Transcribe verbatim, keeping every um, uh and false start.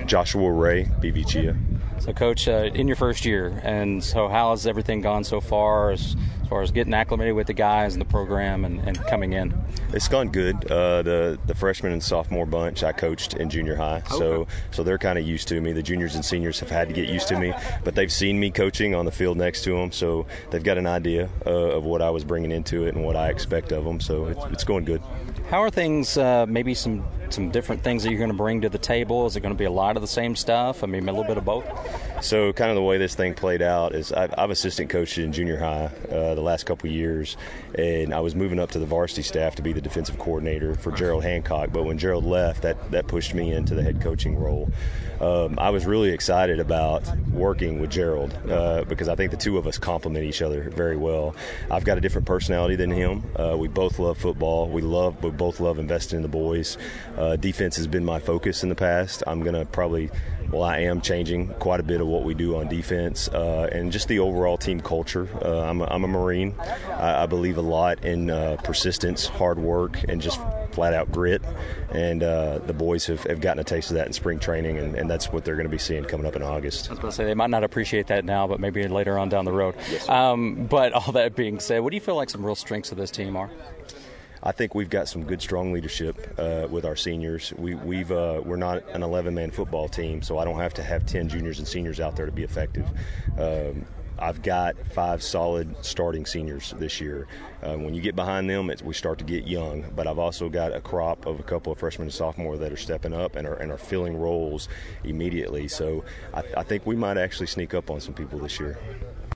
Joshua Ray, B V Chia. So, Coach, uh, in your first year, and so how has everything gone so far as, as far as getting acclimated with the guys and the program and, and coming in? It's gone good. Uh, the the freshman and sophomore bunch I coached in junior high, okay. so so they're kind of used to me. The juniors and seniors have had to get used to me, but they've seen me coaching on the field next to them, so they've got an idea uh, of what I was bringing into it and what I expect of them. So it's, it's going good. How are things? Uh, maybe some some different things that you're going to bring to the table. Is it going to be a lot of the same stuff? I mean, a little bit of both. So kind of the way this thing played out is I've, I've assistant coached in junior high uh, the last couple of years, and I was moving up to the varsity staff to be the defensive coordinator for Gerald Hancock. But when Gerald left, that, that pushed me into the head coaching role. Um, I was really excited about working with Gerald uh, because I think the two of us complement each other very well. I've got a different personality than him. Uh, we both love football. We love, we both love investing in the boys. Uh, defense has been my focus in the past. I'm going to probably, well, I am changing quite a bit of what we do on defense uh, and just the overall team culture. Uh, I'm, a, I'm a Marine. I, I believe a lot in uh, persistence, hard work, and just flat-out grit. And uh, the boys have, have gotten a taste of that in spring training, and, and that's what they're going to be seeing coming up in August. I was going to say, they might not appreciate that now, but maybe later on down the road. Yes, um, but all that being said, what do you feel like some real strengths of this team are? I think we've got some good, strong leadership uh, with our seniors. We, we've uh, we're not an eleven-man football team, so I don't have to have ten juniors and seniors out there to be effective. Um, I've got five solid starting seniors this year. Um, when you get behind them, it's, we start to get young. But I've also got a crop of a couple of freshmen and sophomore that are stepping up and are, and are filling roles immediately. So I, I think we might actually sneak up on some people this year.